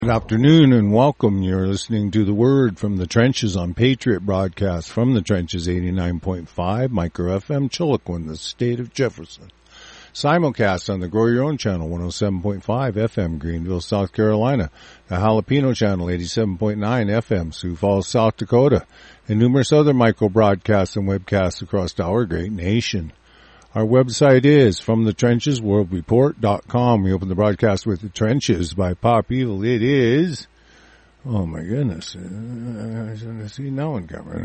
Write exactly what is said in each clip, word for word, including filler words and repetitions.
Good afternoon and welcome. You're listening to The Word from the Trenches on Patriot Broadcast from the Trenches eighty-nine point five, Micro F M, Chiloquin, the state of Jefferson. Simulcast on the Grow Your Own channel, one oh seven point five F M, Greenville, South Carolina. The Jalapeno channel, eighty-seven point nine F M, Sioux Falls, South Dakota. And numerous other micro broadcasts and webcasts across our great nation. Our website is from the trenches world report dot com. We open the broadcast with The Trenches by Pop Evil. It is, oh my goodness, uh, I see no one coming.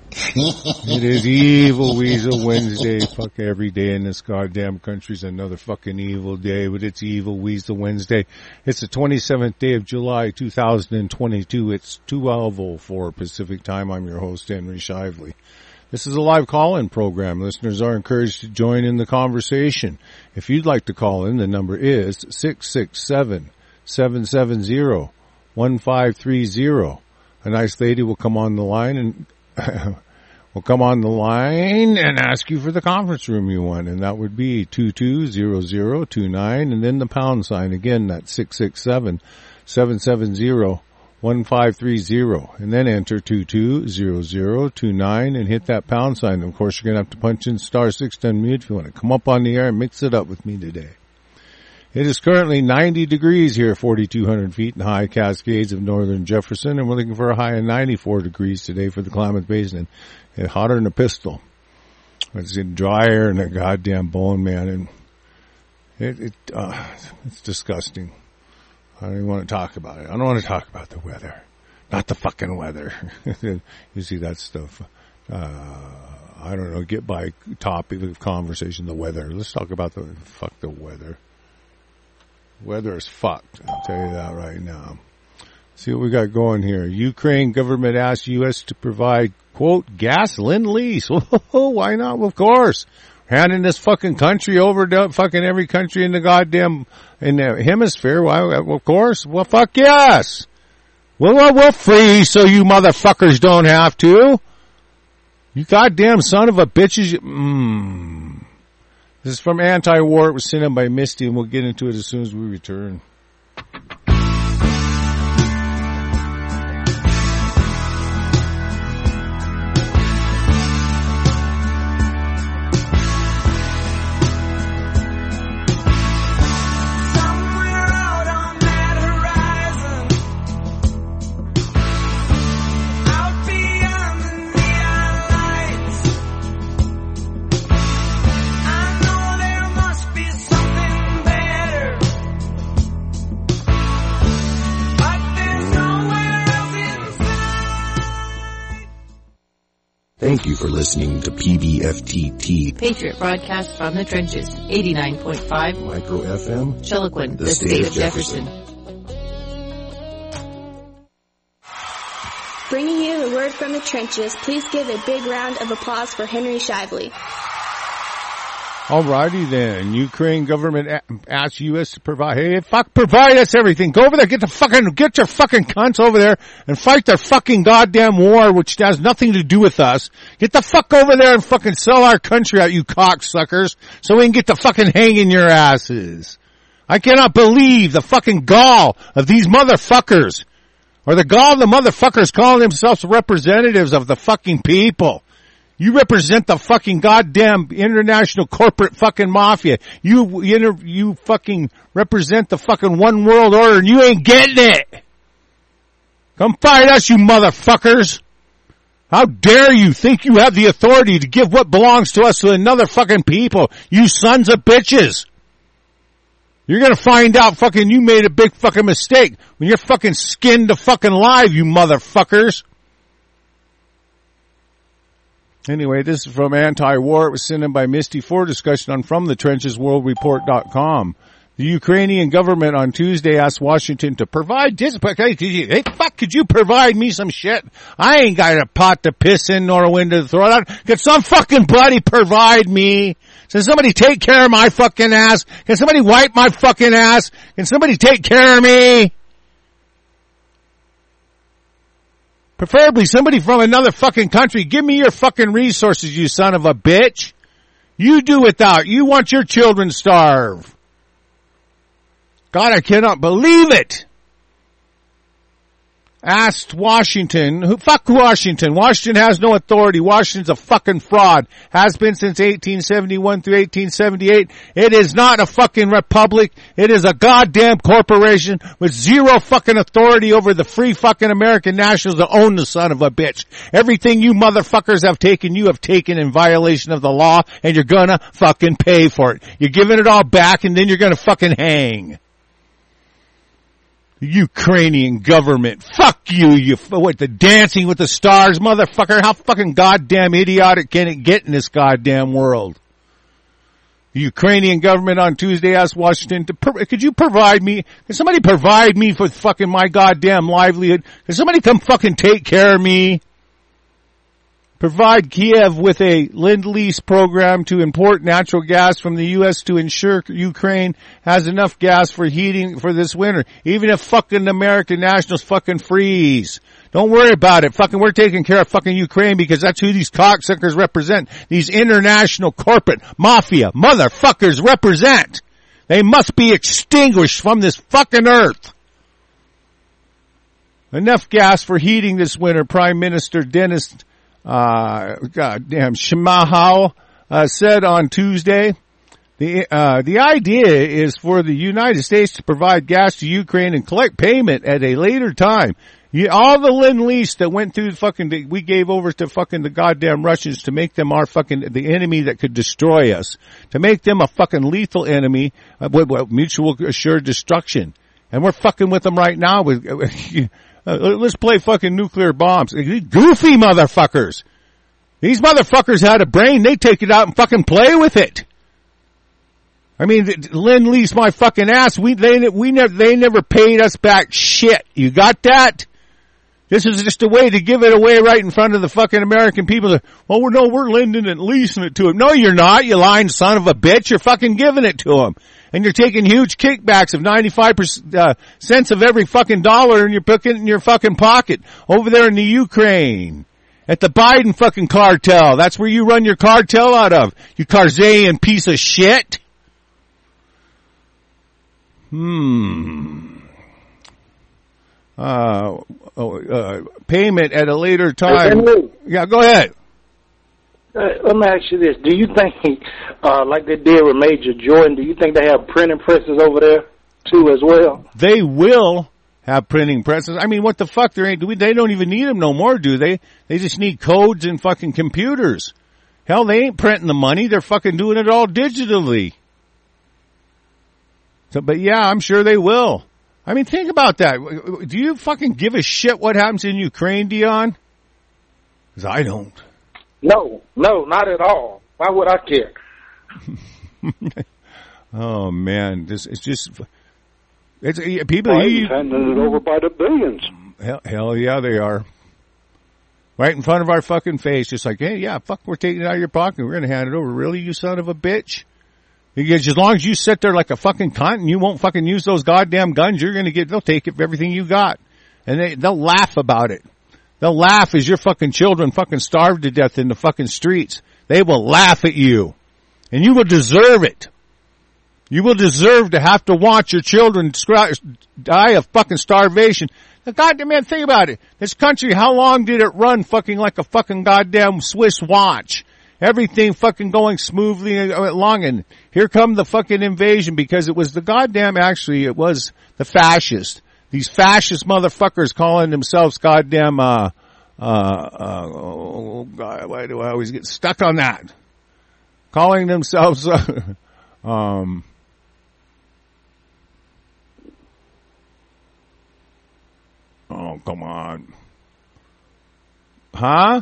It is Evil Weasel Wednesday. Fuck, every day in this goddamn country's another fucking evil day, but it's Evil Weasel Wednesday. It's the twenty-seventh day of July, two thousand twenty-two. It's twelve oh four Pacific time. I'm your host, Henry Shively. This is a live call-in program. Listeners are encouraged to join in the conversation. If you'd like to call in, the number is six six seven, seven seven zero, one five three zero. A nice lady will come on the line and will come on the line and ask you for the conference room you want, and that would be two two zero zero two nine, and then the pound sign. Again, that's six six seven, seven seven zero, one five three zero, and then enter two two zero zero two nine and hit that pound sign. Of course, you're going to have to punch in star six to unmute if you want to come up on the air and mix it up with me today. It is currently ninety degrees here, forty-two hundred feet in high Cascades of northern Jefferson, and we're looking for a high of ninety-four degrees today for the Klamath Basin. It's hotter than a pistol. It's drier than a goddamn bone, man, and it, it uh, it's disgusting. I don't even want to talk about it. I don't want to talk about the weather. Not the fucking weather. You see that stuff. Uh, I don't know. Get by topic of conversation, the weather. Let's talk about the, fuck the weather. Weather is fucked. I'll tell you that right now. See what we got going here. Ukraine government asks U S to provide, quote, gas lend-lease. Why not? Well, of course. Handing this fucking country over to fucking every country in the goddamn, in the hemisphere. Why, well, of course. Well, fuck yes. Well, well, we'll freeze so you motherfuckers don't have to. You goddamn son of a bitches. Mmm. This is from Anti-War. It was sent in by Misty, and we'll get into it as soon as we return. Thank you for listening to P B F T T, Patriot Broadcast from the Trenches, eighty-nine point five Micro F M, Chiloquin, the, the state, state of Jefferson. Jefferson. Bringing you the word from the trenches, please give a big round of applause for Henry Shively. Alrighty then. Ukraine government asks U S to provide, hey, fuck, provide us everything. Go over there, get the fucking, get your fucking cunts over there and fight their fucking goddamn war, which has nothing to do with us. Get the fuck over there and fucking sell our country out, you cocksuckers, so we can get the fucking hanging your asses. I cannot believe the fucking gall of these motherfuckers, or the gall of the motherfuckers calling themselves representatives of the fucking people. You represent the fucking goddamn international corporate fucking mafia. You, you, you fucking represent the fucking one world order and you ain't getting it. Come fight us, you motherfuckers. How dare you think you have the authority to give what belongs to us to another fucking people, you sons of bitches. You're gonna find out fucking you made a big fucking mistake when you're fucking skinned to fucking live, you motherfuckers. Anyway, this is from Anti-War. It was sent in by Misty for discussion on from the trenches world report dot com. The Ukrainian government on Tuesday asked Washington to provide dis- hey, could you, hey, fuck, could you provide me some shit? I ain't got a pot to piss in nor a window to throw it out. Could some fucking buddy provide me? Can somebody take care of my fucking ass? Can somebody wipe my fucking ass? Can somebody take care of me? Preferably somebody from another fucking country. Give me your fucking resources, you son of a bitch. You do without. You want your children to starve. God, I cannot believe it. asked Washington, who, fuck Washington. Washington has no authority. Washington's a fucking fraud. Has been since eighteen seventy-one through eighteen seventy-eight. It is not a fucking republic. It is a goddamn corporation with zero fucking authority over the free fucking American nationals that own the son of a bitch. Everything you motherfuckers have taken, you have taken in violation of the law, and you're gonna fucking pay for it. You're giving it all back, and then you're gonna fucking hang. The Ukrainian government. Fuck you, you, what, the Dancing with the Stars, motherfucker. How fucking goddamn idiotic can it get in this goddamn world? The Ukrainian government on Tuesday asked Washington to, could you provide me, can somebody provide me for fucking my goddamn livelihood? Can somebody come fucking take care of me? Provide Kiev with a Lend-Lease program to import natural gas from the U S to ensure Ukraine has enough gas for heating for this winter. Even if fucking American nationals fucking freeze. Don't worry about it. Fucking we're taking care of fucking Ukraine because that's who these cocksuckers represent. These international corporate mafia motherfuckers represent. They must be extinguished from this fucking earth. Enough gas for heating this winter, Prime Minister Dennis Uh, goddamn, Shmyhal, uh, said on Tuesday, the, uh, the idea is for the United States to provide gas to Ukraine and collect payment at a later time. You, all the Lend-Lease that went through fucking, we gave over to fucking the goddamn Russians to make them our fucking, the enemy that could destroy us. To make them a fucking lethal enemy, uh, with, with mutual assured destruction. And we're fucking with them right now with, Uh, let's play fucking nuclear bombs. Goofy motherfuckers. These motherfuckers had a brain. They take it out and fucking play with it. I mean, Lend-Lease my fucking ass. We, they, we never, they never paid us back shit. You got that? This is just a way to give it away right in front of the fucking American people. Well, we're, no, we're lending it, leasing it to them. No, you're not, you lying son of a bitch. You're fucking giving it to them. And you're taking huge kickbacks of ninety-five percent, uh, cents of every fucking dollar and you're putting it in your fucking pocket over there in the Ukraine. At the Biden fucking cartel. That's where you run your cartel out of. You Karzaian piece of shit. Hmm. Uh, oh, uh, payment at a later time. Hey, yeah, go ahead. Uh, let me ask you this. Do you think, uh, like they did with Major Jordan, do you think they have printing presses over there, too, as well? They will have printing presses. I mean, what the fuck? There ain't, they don't even need them no more, do they? They just need codes and fucking computers. Hell, they ain't printing the money. They're fucking doing it all digitally. So, but yeah, I'm sure they will. I mean, think about that. Do you fucking give a shit what happens in Ukraine, Dion? Because I don't. No, no, not at all. Why would I care? Oh man, this it's just it's people. Biden's handing it over by the billions. Hell, hell yeah, they are. Right in front of our fucking face, just like, hey, yeah, fuck, we're taking it out of your pocket. We're gonna hand it over. Really, you son of a bitch? Because as long as you sit there like a fucking cunt and you won't fucking use those goddamn guns, you're gonna get. They'll take it, everything you got, and they they'll laugh about it. They'll laugh as your fucking children fucking starve to death in the fucking streets. They will laugh at you. And you will deserve it. You will deserve to have to watch your children die of fucking starvation. Now, goddamn man, think about it. This country, how long did it run fucking like a fucking goddamn Swiss watch? Everything fucking going smoothly along, and here come the fucking invasion because it was the goddamn, actually, it was the fascists. These fascist motherfuckers calling themselves goddamn, uh, uh, uh, oh God, why do I always get stuck on that? Calling themselves, uh, um, oh, come on. Huh?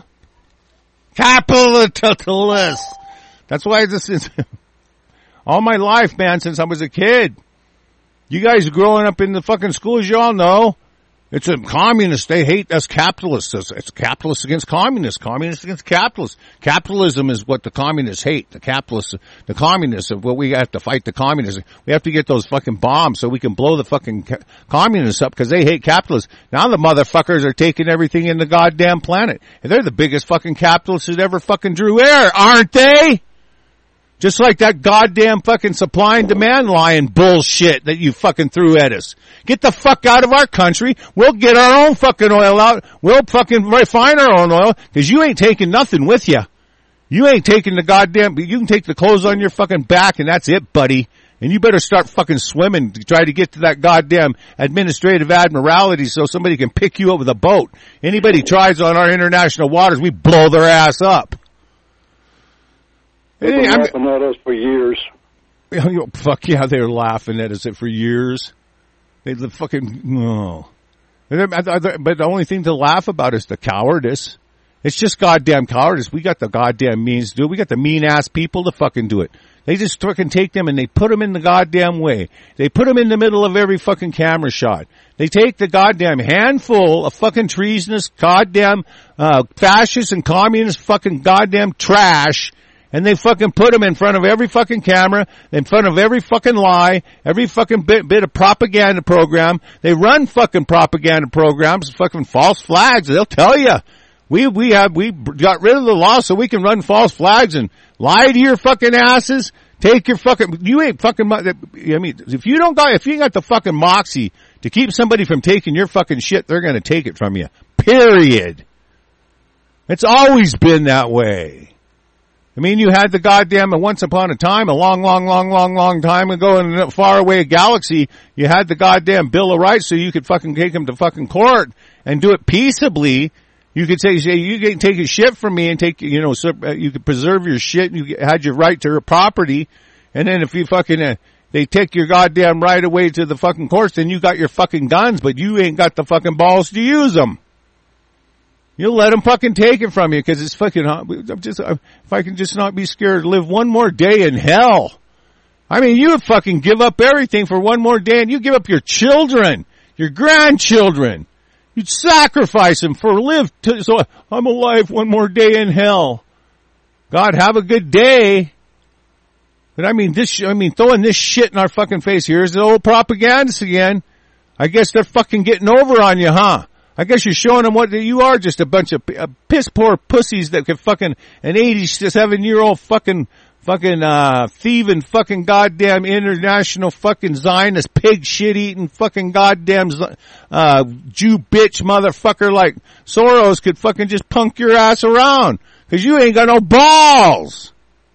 Capitalist. That's why this is, all my life, man, since I was a kid. You guys growing up in the fucking schools, you all know. It's a communist. They hate us capitalists. It's, it's capitalists against communists. Communists against capitalists. Capitalism is what the communists hate. The capitalists, the communists, what we have to fight the communists. We have to get those fucking bombs so we can blow the fucking ca- communists up because they hate capitalists. Now the motherfuckers are taking everything in the goddamn planet. And they're the biggest fucking capitalists that ever fucking drew air, aren't they? Just like that goddamn fucking supply and demand lying bullshit that you fucking threw at us. Get the fuck out of our country. We'll get our own fucking oil out. We'll fucking refine our own oil, because you ain't taking nothing with you. You ain't taking the goddamn, you can take the clothes on your fucking back and that's it, buddy. And you better start fucking swimming to try to get to that goddamn administrative admiralty so somebody can pick you up with a boat. Anybody tries on our international waters, we blow their ass up. They've been laughing at us for years. Fuck yeah, they were laughing at us for years. They the fucking no. But the only thing to laugh about is the cowardice. It's just goddamn cowardice. We got the goddamn means to do it. We got the mean ass people to fucking do it. They just fucking take them and they put them in the goddamn way. They put them in the middle of every fucking camera shot. They take the goddamn handful of fucking treasonous goddamn uh fascist and communist fucking goddamn trash, and they fucking put them in front of every fucking camera, in front of every fucking lie, every fucking bit, bit of propaganda program. They run fucking propaganda programs, fucking false flags. They'll tell you, we, we have, we got rid of the law so we can run false flags and lie to your fucking asses. Take your fucking, you ain't fucking, I mean, if you don't got, if you ain't got the fucking moxie to keep somebody from taking your fucking shit, they're gonna take it from you. Period. It's always been that way. I mean, you had the goddamn, once upon a time, a long, long, long, long, long time ago in a faraway galaxy, you had the goddamn Bill of Rights so you could fucking take them to fucking court and do it peaceably. You could say, say you can take your shit from me and take, you know, you could preserve your shit. You had your right to your property. And then if you fucking, uh, they take your goddamn right away to the fucking courts, then you got your fucking guns, but you ain't got the fucking balls to use them. You'll let them fucking take it from you because it's fucking, I'm just, if I can just not be scared to live one more day in hell. I mean, you would fucking give up everything for one more day, and you give up your children, your grandchildren. You'd sacrifice them for live, to, so I'm alive one more day in hell. God, have a good day. But I mean, this, I mean, throwing this shit in our fucking face. Here's the old propagandists again. I guess they're fucking getting over on you, huh? I guess you're showing them what you are, just a bunch of uh, piss poor pussies that could fucking, an eighty-seven year old fucking, fucking, uh, thieving fucking goddamn international fucking Zionist pig shit eating fucking goddamn, uh, Jew bitch motherfucker like Soros could fucking just punk your ass around. Cause you ain't got no balls.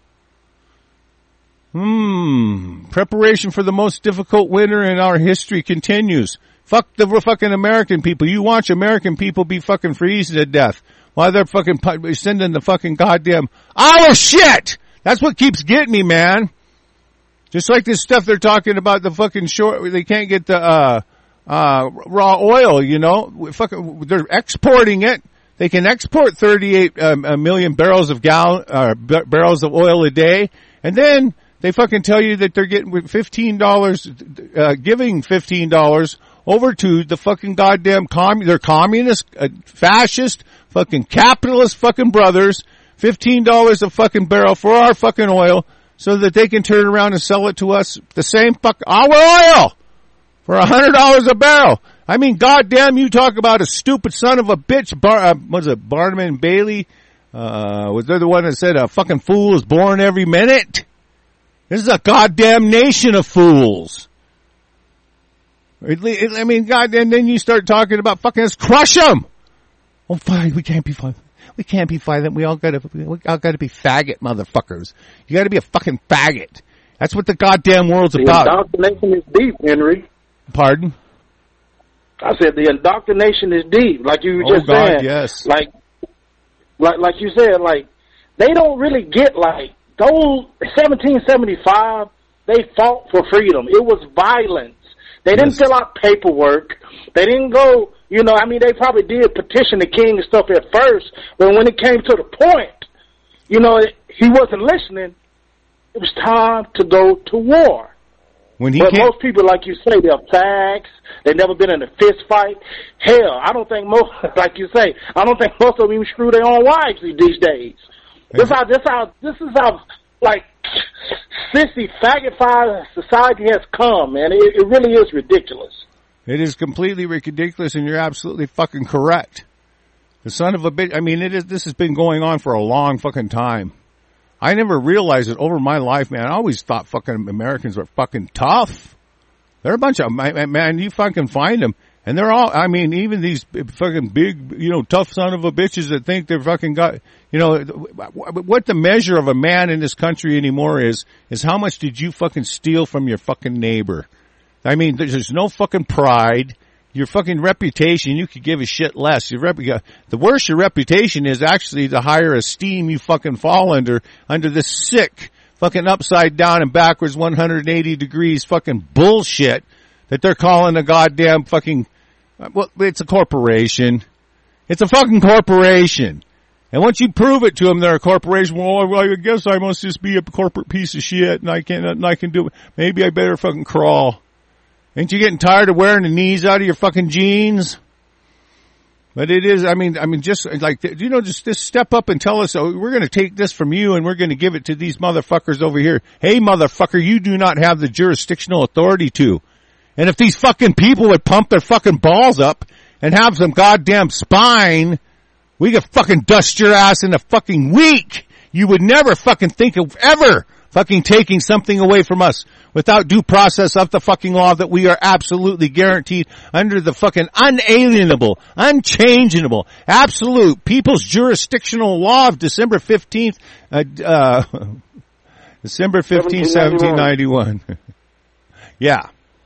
Hmm. Preparation for the most difficult winter in our history continues. Fuck the fucking American people. You watch American people be fucking freezing to death while they're fucking sending the fucking goddamn our shit. That's what keeps getting me, man. Just like this stuff they're talking about, the fucking short, they can't get the, uh, uh, raw oil, you know. Fucking, they're exporting it. They can export thirty-eight um, a million barrels of gal, uh, b- barrels of oil a day. And then they fucking tell you that they're getting fifteen dollars, uh, giving fifteen dollars over to the fucking goddamn commun, they're communist, uh, fascist, fucking capitalist fucking brothers, fifteen dollars a fucking barrel for our fucking oil so that they can turn around and sell it to us, the same fuck, our oil, for a hundred dollars a barrel. I mean, goddamn, you talk about a stupid son of a bitch, Bar, uh, was it Barnum and Bailey? Uh, was they the one that said a fucking fool is born every minute? This is a goddamn nation of fools. I mean, God, and then you start talking about fucking let's crush them. Oh, fine, we can't be fine. We can't be violent. We all gotta, we all gotta be faggot motherfuckers. You gotta be a fucking faggot. That's what the goddamn world's the about. The indoctrination is deep, Henry. Pardon? I said the indoctrination is deep, like you were oh just God, saying. yes. Like, like, like you said, like, they don't really get, like, those, seventeen seventy-five, they fought for freedom. It was violence. They didn't yes. fill out paperwork. They didn't go, you know, I mean, they probably did petition the king and stuff at first, but when it came to the point, you know, he wasn't listening. It was time to go to war. When he but came- most people, like you say, they're fags. They've never been in a fist fight. Hell, I don't think most, like you say, I don't think most of them even screw their own wives these days. This how, this how, this is how, like, sissy, faggotified society has come, man. It, it really is ridiculous. It is completely ridiculous, and you're absolutely fucking correct. The son of a bitch, I mean, it is, this has been going on for a long fucking time. I never realized it over my life, man. I always thought fucking Americans were fucking tough. They're a bunch of, man, you fucking find them. And they're all, I mean, even these fucking big, you know, tough son of a bitches that think they're fucking got, you know, what the measure of a man in this country anymore is, is how much did you fucking steal from your fucking neighbor? I mean, there's no fucking pride. Your fucking reputation, you could give a shit less. Your rep, the worse your reputation is, actually, the higher esteem you fucking fall under, under this sick, fucking upside down and backwards one hundred eighty degrees fucking bullshit that they're calling a goddamn fucking, well, it's a corporation. It's a fucking corporation. And once you prove it to them, they're a corporation. Well, I guess I must just be a corporate piece of shit and I can't, and I can do it. Maybe I better fucking crawl. Ain't you getting tired of wearing the knees out of your fucking jeans? But it is, I mean, I mean, just like, you know, just, just step up and tell us, oh, we're going to take this from you and we're going to give it to these motherfuckers over here. Hey, motherfucker, you do not have the jurisdictional authority to. And if these fucking people would pump their fucking balls up and have some goddamn spine, we could fucking dust your ass in a fucking week. You would never fucking think of ever fucking taking something away from us without due process of the fucking law that we are absolutely guaranteed under the fucking unalienable, unchangeable, absolute people's jurisdictional law of December fifteenth, uh, uh, December fifteenth, seventeen ninety-one. Yeah.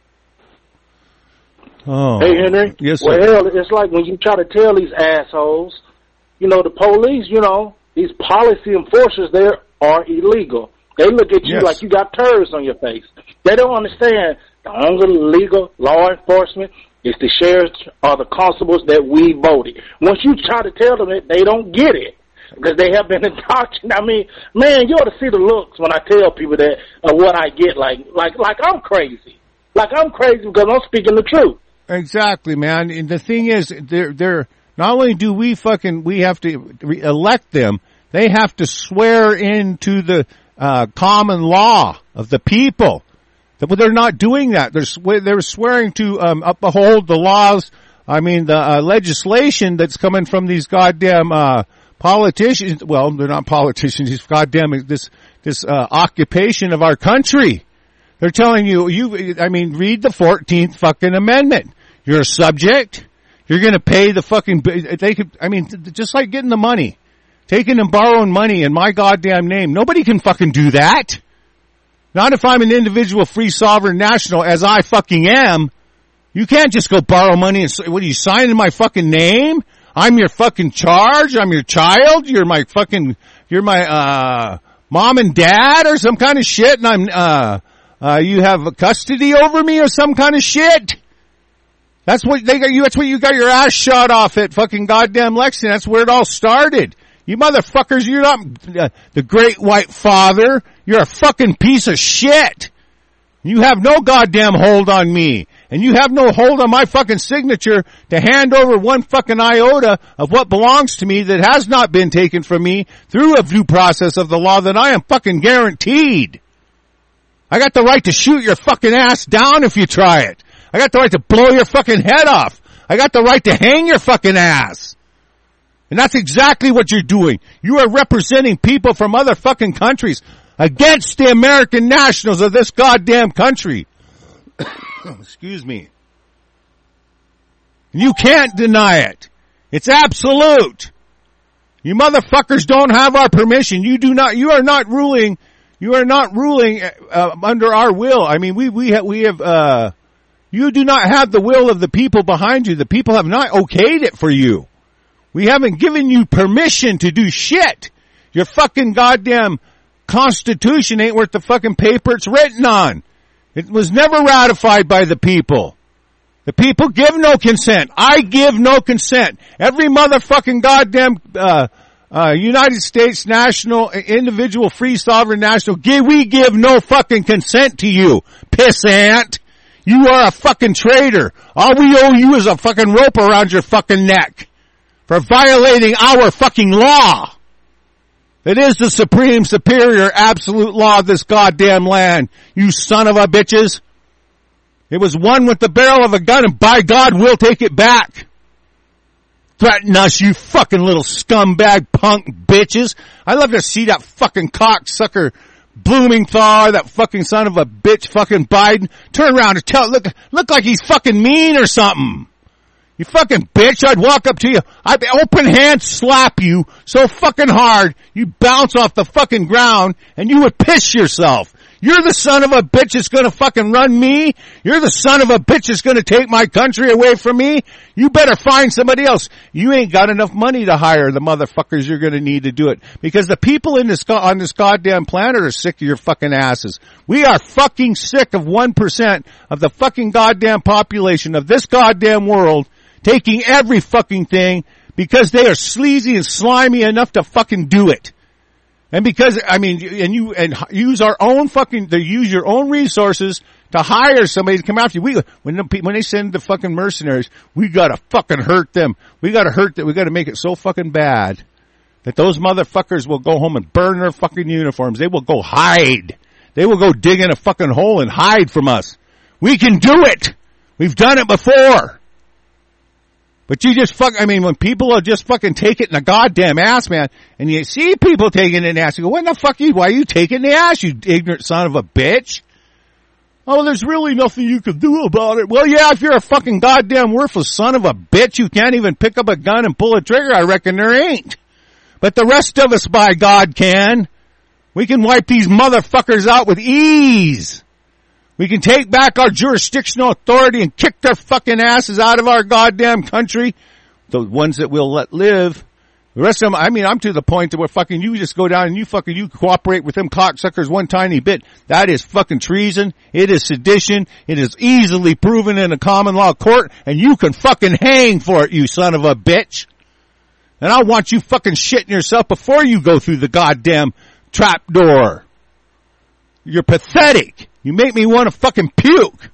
Oh. Hey, Henry. Yes, sir. Well, hell, it's like when you try to tell these assholes, you know, the police, you know, these policy enforcers there are illegal. They look at you yes. like you got terrorists on your face. They don't understand the only legal law enforcement is the sheriffs or the constables that we voted. Once you try to tell them it, they don't get it because they have been indoctrinated. I mean, man, you ought to see the looks when I tell people that of what I get. Like, like, like I'm crazy. Like I'm crazy because I'm speaking the truth. Exactly, man. And the thing is, they're, they're, not only do we fucking, we have to re- elect them, they have to swear into the, uh, common law of the people. But they're not doing that. They're, sw- they're swearing to, um, uphold the laws, I mean, the, uh, legislation that's coming from these goddamn, uh, politicians. Well, they're not politicians, these goddamn, this, this, uh, occupation of our country. They're telling you, you, I mean, read the fourteenth fucking amendment. You're a subject. You're going to pay the fucking, they could, I mean, just like getting the money, taking and borrowing money in my goddamn name. Nobody can fucking do that. Not if I'm an individual free sovereign national as I fucking am. You can't just go borrow money and, what are you signing my fucking name? I'm your fucking charge. I'm your child. You're my fucking, you're my, uh, mom and dad or some kind of shit and I'm, uh, uh, you have custody over me or some kind of shit. That's what they got you, that's what you got your ass shot off at fucking goddamn Lexington. That's where it all started. You motherfuckers, you're not uh, the great white father. You're a fucking piece of shit. You have no goddamn hold on me. And you have no hold on my fucking signature to hand over one fucking iota of what belongs to me that has not been taken from me through a due process of the law that I am fucking guaranteed. I got the right to shoot your fucking ass down if you try it. I got the right to blow your fucking head off. I got the right to hang your fucking ass. And that's exactly what you're doing. You are representing people from other fucking countries against the American nationals of this goddamn country. Excuse me. You can't deny it. It's absolute. You motherfuckers don't have our permission. You do not, you are not ruling, you are not ruling uh, under our will. I mean, we, we have, we have, uh, you do not have the will of the people behind you. The people have not okayed it for you. We haven't given you permission to do shit. Your fucking goddamn Constitution ain't worth the fucking paper it's written on. It was never ratified by the people. The people give no consent. I give no consent. Every motherfucking goddamn uh uh United States national, individual, free, sovereign, national, give, we give no fucking consent to you, pissant. You are a fucking traitor. All we owe you is a fucking rope around your fucking neck for violating our fucking law. It is the supreme, superior, absolute law of this goddamn land, you son of a bitches. It was won with the barrel of a gun, and by God, we'll take it back. threaten us, you fucking little scumbag punk bitches. I love to see that fucking cocksucker Blumenthal, that fucking son of a bitch fucking Biden, turn around and tell, look, look like he's fucking mean or something. You fucking bitch, I'd walk up to you, I'd open hand slap you so fucking hard, you bounce off the fucking ground, and you would piss yourself. You're the son of a bitch that's gonna fucking run me? You're the son of a bitch that's gonna take my country away from me? You better find somebody else. You ain't got enough money to hire the motherfuckers you're gonna need to do it. Because the people in this, on this goddamn planet are sick of your fucking asses. We are fucking sick of one percent of the fucking goddamn population of this goddamn world taking every fucking thing because they are sleazy and slimy enough to fucking do it. And because, I mean, and you, and use our own fucking, to use your own resources to hire somebody to come after you. We, when the, when they send the fucking mercenaries, we gotta fucking hurt them. We gotta hurt them. We gotta make it so fucking bad that those motherfuckers will go home and burn their fucking uniforms. They will go hide. They will go dig in a fucking hole and hide from us. We can do it. We've done it before. But you just fuck, I mean, when people are just fucking take it in the goddamn ass, man, and you see people taking it in the ass, you go, what the fuck are you, why are you taking the ass, you ignorant son of a bitch? Oh, there's really nothing you can do about it. Well, yeah, if you're a fucking goddamn worthless son of a bitch, you can't even pick up a gun and pull a trigger, I reckon there ain't. But the rest of us, by God, can. We can wipe these motherfuckers out with ease. We can take back our jurisdictional authority and kick their fucking asses out of our goddamn country. The ones that we'll let live. The rest of them, I mean, I'm to the point that we're fucking, you just go down and you fucking, you cooperate with them cocksuckers one tiny bit. That is fucking treason. It is sedition. It is easily proven in a common law court, and you can fucking hang for it, you son of a bitch. And I want you fucking shitting yourself before you go through the goddamn trap door. You're pathetic. You make me want to fucking puke.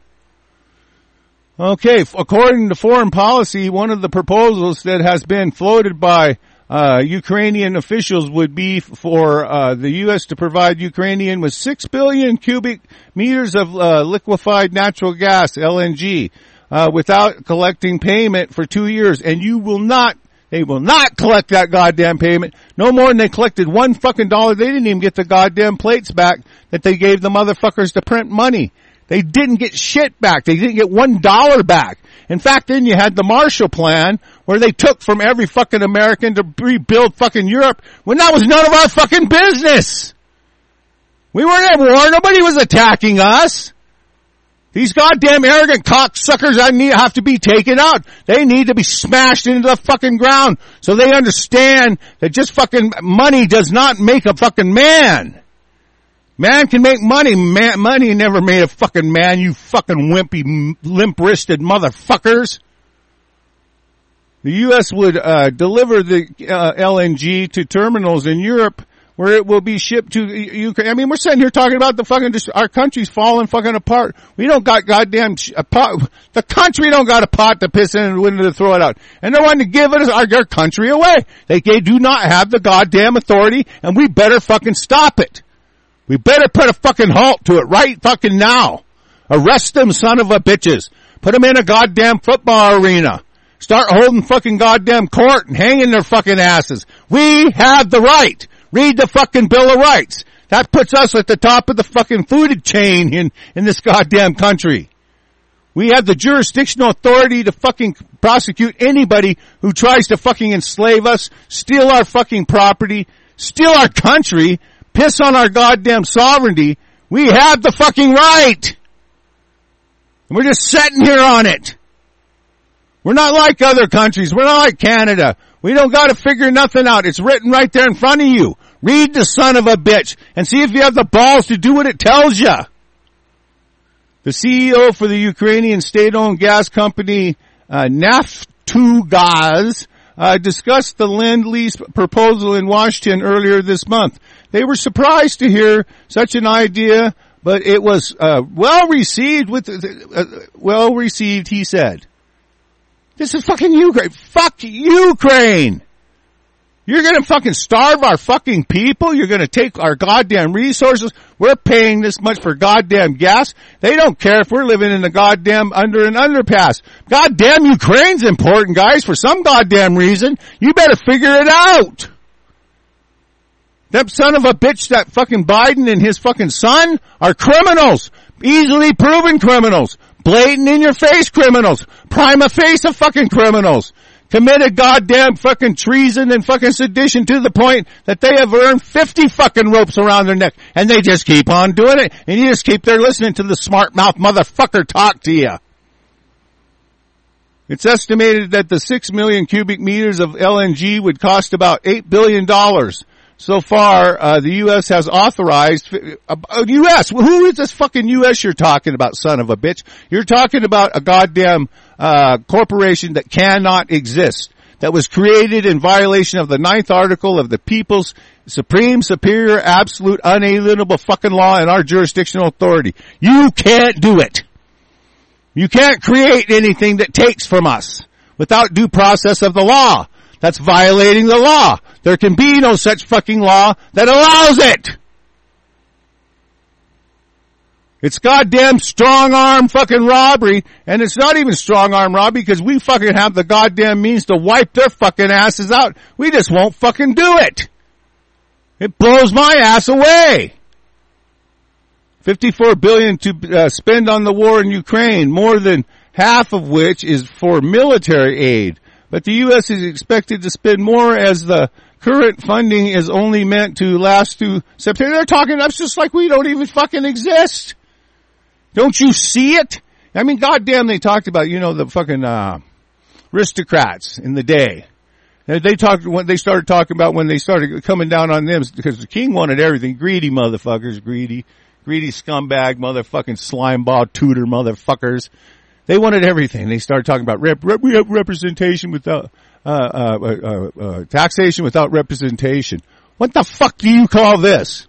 Okay, according to foreign policy, one of the proposals that has been floated by uh Ukrainian officials would be for uh the U S to provide Ukrainian with six billion cubic meters of uh, liquefied natural gas, L N G, uh without collecting payment for two years. And you will not, they will not collect that goddamn payment. No more than they collected one fucking dollar. They didn't even get the goddamn plates back that they gave the motherfuckers to print money. They didn't get shit back. They didn't get one dollar back. In fact, then you had the Marshall Plan where they took from every fucking American to rebuild fucking Europe when that was none of our fucking business. We weren't at war. Nobody was attacking us. These goddamn arrogant cocksuckers I need have to be taken out. They need to be smashed into the fucking ground so they understand that just fucking money does not make a fucking man. Man can make money. Man, money never made a fucking man, you fucking wimpy, limp-wristed motherfuckers. The U S would uh deliver the uh, L N G to terminals in Europe where it will be shipped to Ukraine. I mean, we're sitting here talking about the fucking, just, our country's falling fucking apart. We don't got goddamn, a pot, the country don't got a pot to piss in and window to throw it out. And they're wanting to give it our, our country away. They, they do not have the goddamn authority, and we better fucking stop it. We better put a fucking halt to it right fucking now. Arrest them son of a bitches. Put them in a goddamn football arena. Start holding fucking goddamn court and hanging their fucking asses. We have the right. Read the fucking Bill of Rights. That puts us at the top of the fucking food chain in, in this goddamn country. We have the jurisdictional authority to fucking prosecute anybody who tries to fucking enslave us, steal our fucking property, steal our country, piss on our goddamn sovereignty. We have the fucking right. And we're just sitting here on it. We're not like other countries. We're not like Canada. We don't got to figure nothing out. It's written right there in front of you. Read the son of a bitch and see if you have the balls to do what it tells you. The C E O for the Ukrainian state-owned gas company uh, Naftogaz uh, discussed the Lend-Lease proposal in Washington earlier this month. They were surprised to hear such an idea, but it was uh, well received. With uh, well received, he said. This is fucking Ukraine. Fuck Ukraine. You're gonna fucking starve our fucking people? You're gonna take our goddamn resources? We're paying this much for goddamn gas. They don't care if we're living in the goddamn under an underpass. Goddamn Ukraine's important, guys, for some goddamn reason. You better figure it out. That son of a bitch, that fucking Biden and his fucking son are criminals. Easily proven criminals. Blatant in your face criminals. Prima facie fucking criminals. Committed goddamn fucking treason and fucking sedition to the point that they have earned fifty fucking ropes around their neck. And they just keep on doing it. And you just keep there listening to the smart mouth motherfucker talk to you. It's estimated that the six million cubic meters of L N G would cost about eight billion dollars. So far, uh, the U S has authorized, uh, U S, who is this fucking U S you're talking about, son of a bitch? You're talking about a goddamn, uh, corporation that cannot exist, that was created in violation of the ninth article of the People's Supreme, Superior, Absolute, Unalienable fucking law and our jurisdictional authority. You can't do it. You can't create anything that takes from us without due process of the law. That's violating the law. There can be no such fucking law that allows it. It's goddamn strong arm fucking robbery, and it's not even strong arm robbery because we fucking have the goddamn means to wipe their fucking asses out. We just won't fucking do it. It blows my ass away. fifty-four billion dollars to uh, spend on the war in Ukraine, more than half of which is for military aid. But the U S is expected to spend more as the current funding is only meant to last through September. They're talking, that's just like we don't even fucking exist. Don't you see it? I mean, goddamn, they talked about, you know, the fucking, uh, aristocrats in the day. They talked, when they started talking about when they started coming down on them because the king wanted everything. Greedy motherfuckers, greedy, greedy scumbag motherfucking slimeball tutor motherfuckers. They wanted everything. They started talking about rep, rep, we have representation without, uh, uh, uh, uh, taxation without representation. What the fuck do you call this?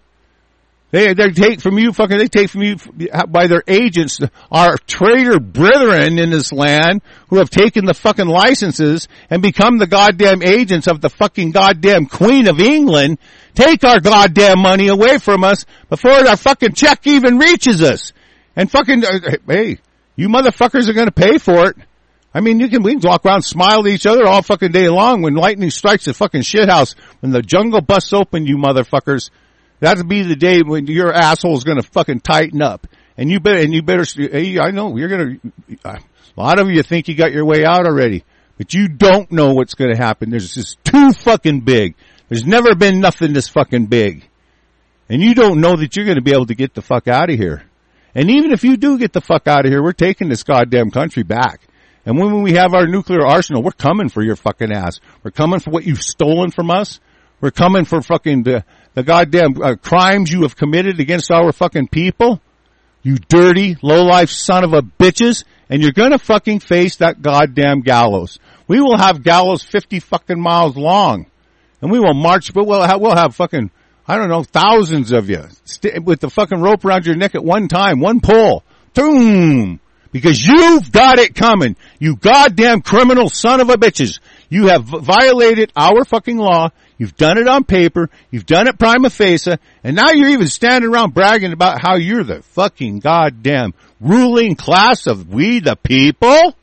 They, they take from you fucking, they take from you by their agents, our traitor brethren in this land who have taken the fucking licenses and become the goddamn agents of the fucking goddamn Queen of England. Take our goddamn money away from us before our fucking check even reaches us. And fucking, uh, hey, you motherfuckers are gonna pay for it. I mean, you can, we can walk around and smile to each other all fucking day long when lightning strikes the fucking shithouse, when the jungle busts open, you motherfuckers. That'll be the day when your asshole's gonna fucking tighten up. And you better, and you better, hey, I know, you're gonna, a lot of you think you got your way out already, but you don't know what's gonna happen. There's just too fucking big. There's never been nothing this fucking big. And you don't know that you're gonna be able to get the fuck out of here. And even if you do get the fuck out of here, we're taking this goddamn country back. And when we have our nuclear arsenal, we're coming for your fucking ass. We're coming for what you've stolen from us. We're coming for fucking the, the goddamn uh, crimes you have committed against our fucking people. You dirty, low-life son of a bitches. And you're gonna fucking face that goddamn gallows. We will have gallows fifty fucking miles long. And we will march, but we'll have, we'll have fucking, I don't know, thousands of you st- with the fucking rope around your neck at one time, one pull. Boom! Because you've got it coming. You goddamn criminal son of a bitches. You have violated our fucking law. You've done it on paper. You've done it prima facie. And now you're even standing around bragging about how you're the fucking goddamn ruling class of we the people?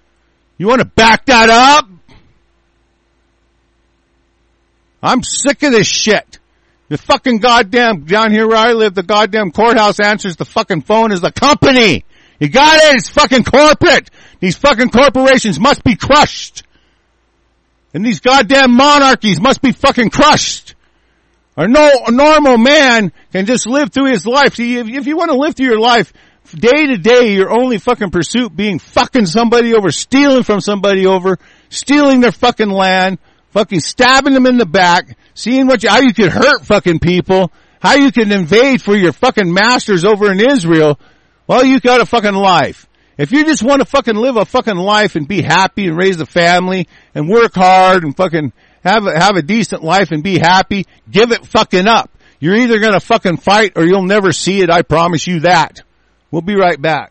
You want to back that up? I'm sick of this shit. The fucking goddamn, down here where I live, the goddamn courthouse answers the fucking phone as the company. You got it? It's fucking corporate. These fucking corporations must be crushed. And these goddamn monarchies must be fucking crushed. Or no, a normal man can just live through his life. See, if, if you want to live through your life, day to day, your only fucking pursuit being fucking somebody over, stealing from somebody over, stealing their fucking land, fucking stabbing them in the back, seeing what you, how you can hurt fucking people, how you can invade for your fucking masters over in Israel. Well, you got a fucking life. If you just want to fucking live a fucking life and be happy and raise a family and work hard and fucking have a, have a decent life and be happy, give it fucking up. You're either gonna fucking fight or you'll never see it, I promise you that. We'll be right back.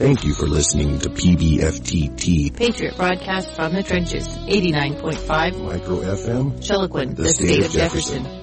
Thank you for listening to P B F T T, Patriot Broadcast from the Trenches, eighty-nine point five, Micro F M, Chiloquin, the, the state, state of Jefferson. Jefferson.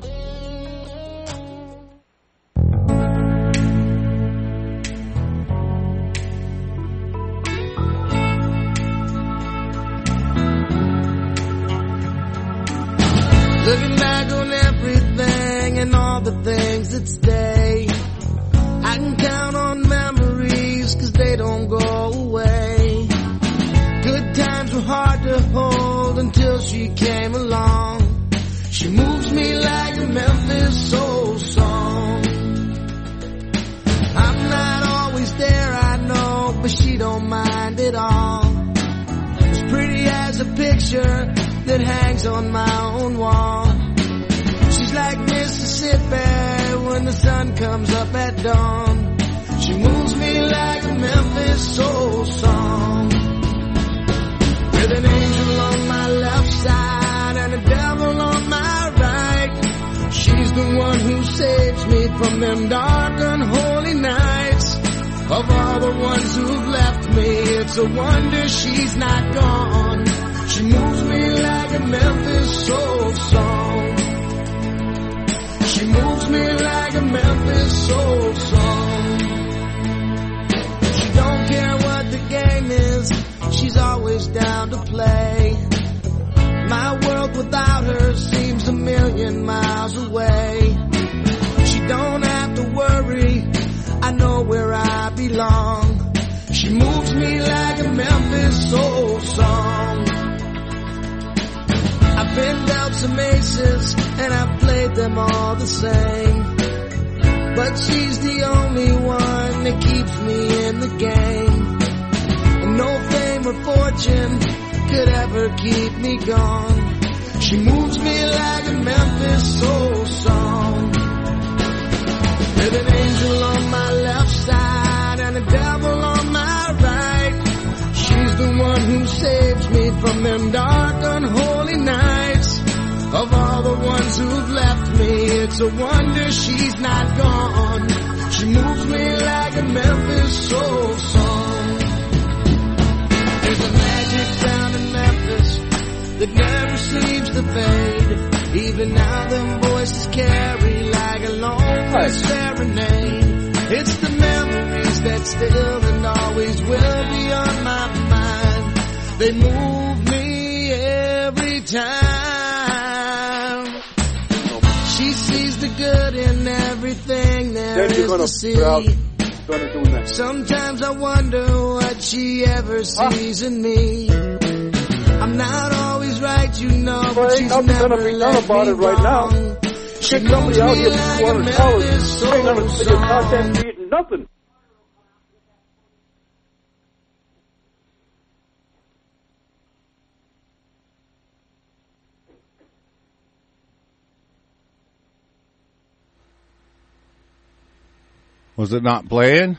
Looking back on everything and all the things that stay, I can count on memories cause they don't go away. Good times were hard to hold until she came along. She moves me like a Memphis soul song. I'm not always there, I know, but she don't mind at all. As pretty as a picture that hangs on my own wall. She's like Mississippi when the sun comes up at dawn. She moves me like a Memphis soul song. With an angel on my left side and a devil on my right. She's the one who saves me from them dark unholy nights. Of all the ones who've left me, it's a wonder she's not gone. She moves me like a Memphis soul song. She moves me like a Memphis soul song. She don't care what the game is, she's always down to play. My world without her seems a million miles away. She don't have to worry, I know where I belong. She moves me like a Memphis soul song. I've been dealt some aces and I've played them all the same, but she's the only one that keeps me in the game. And no fame or fortune could ever keep me gone. She moves me like a Memphis soul song. With an angel on my left side and a devil on my right. She's the one who saves me from them dark unholy nights. Of all the ones who've left me, it's a wonder she's not gone. She moves me like a Memphis soul song. There's a magic down in Memphis that never seems to fade. Even now them voices carry like a lonely serenade. It's the memories that still and always will be on my mind. They move me every time. She sees the good in everything there is to see. Sometimes I wonder what she ever sees in me. I'm not always right, you know, but she's never let me wrong. She moves me like a Memphis soul song. Nothing. Was it not playing?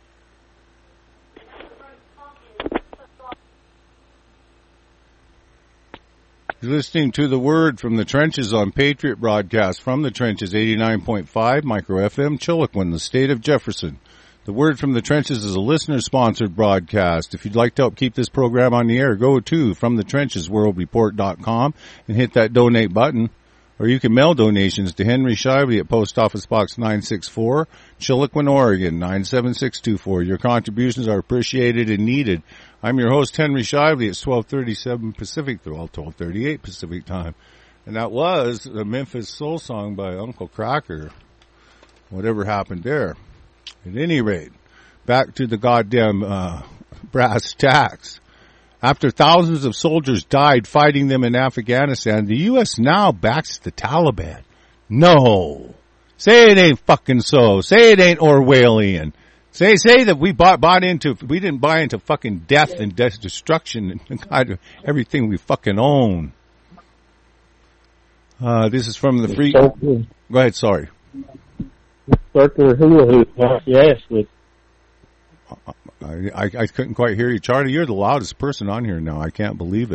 You're listening to The Word from the Trenches on Patriot Broadcast from the Trenches, eighty-nine point five, Micro F M, Chiloquin, the state of Jefferson. The Word from the Trenches is a listener-sponsored broadcast. If you'd like to help keep this program on the air, go to from the trenches world report dot com and hit that donate button. Or you can mail donations to Henry Shively at Post Office Box nine sixty-four, Chiloquin, Oregon, nine seven six two four. Your contributions are appreciated and needed. I'm your host, Henry Shively. It's twelve thirty-seven Pacific, well, twelve thirty-eight Pacific time. And that was the Memphis Soul Song by Uncle Cracker. Whatever happened there. At any rate, back to the goddamn uh, brass tacks. After thousands of soldiers died fighting them in Afghanistan, the U S now backs the Taliban. No. Say it ain't fucking so. Say it ain't Orwellian. Say, say that we bought, bought into, we didn't buy into fucking death and death, destruction and kind of everything we fucking own. Uh, this is from the free, go ahead, sorry. Circular hula hoop, yes, with I, I, I couldn't quite hear you. Charlie, you're the loudest person on here now. I can't believe it.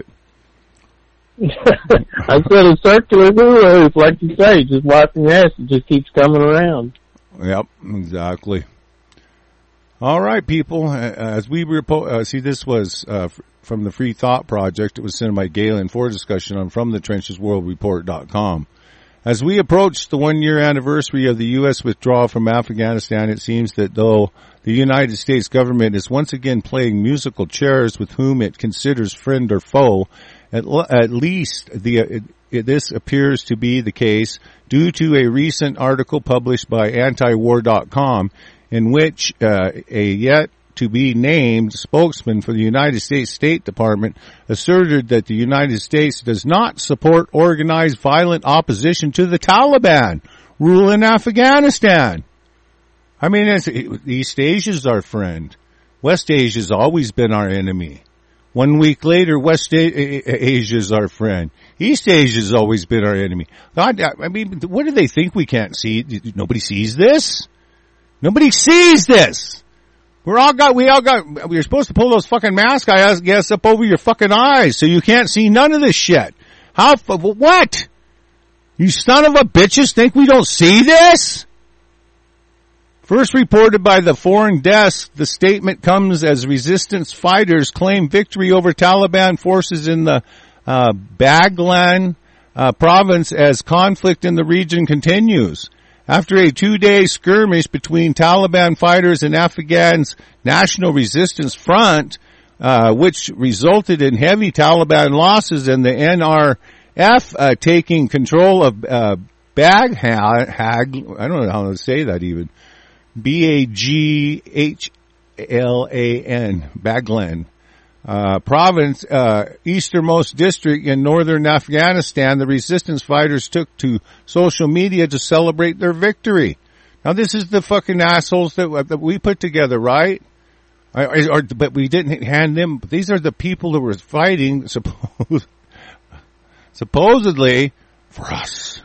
I said a circular hula hoop, like you say, just wiping your ass. It just keeps coming around. Yep, exactly. All right, people. As we repo- uh, see, this was uh, from the Free Thought Project. It was sent by Galen for discussion on from the trenches world report dot com. As we approach the one-year anniversary of the U S withdrawal from Afghanistan, it seems that though the United States government is once again playing musical chairs with whom it considers friend or foe, at, l- at least the, uh, it, this appears to be the case due to a recent article published by anti war dot com in which uh, a yet-to-be-named spokesman for the United States State Department asserted that the United States does not support organized violent opposition to the Taliban rule in Afghanistan. I mean, it's, East Asia's our friend. West Asia's always been our enemy. One week later, West Asia's our friend. East Asia's always been our enemy. God, I mean, what do they think we can't see? Nobody sees this? Nobody sees this. We're all got, we all got, we were supposed to pull those fucking masks, I guess, up over your fucking eyes so you can't see none of this shit. How, what? You son of a bitches think we don't see this? First reported by the Foreign Desk, the statement comes as resistance fighters claim victory over Taliban forces in the uh, Baghlan uh, province as conflict in the region continues. After a two-day skirmish between Taliban fighters and Afghan's National Resistance Front, uh, which resulted in heavy Taliban losses and the N R F uh, taking control of uh, Baghlan, I don't know how to say that even, B A G H L A N, Baghlan, uh, province, uh, easternmost district in northern Afghanistan, the resistance fighters took to social media to celebrate their victory. Now this is the fucking assholes that, that we put together, right? Or, or, but we didn't hand them, these are the people who were fighting, suppose, supposedly, for us.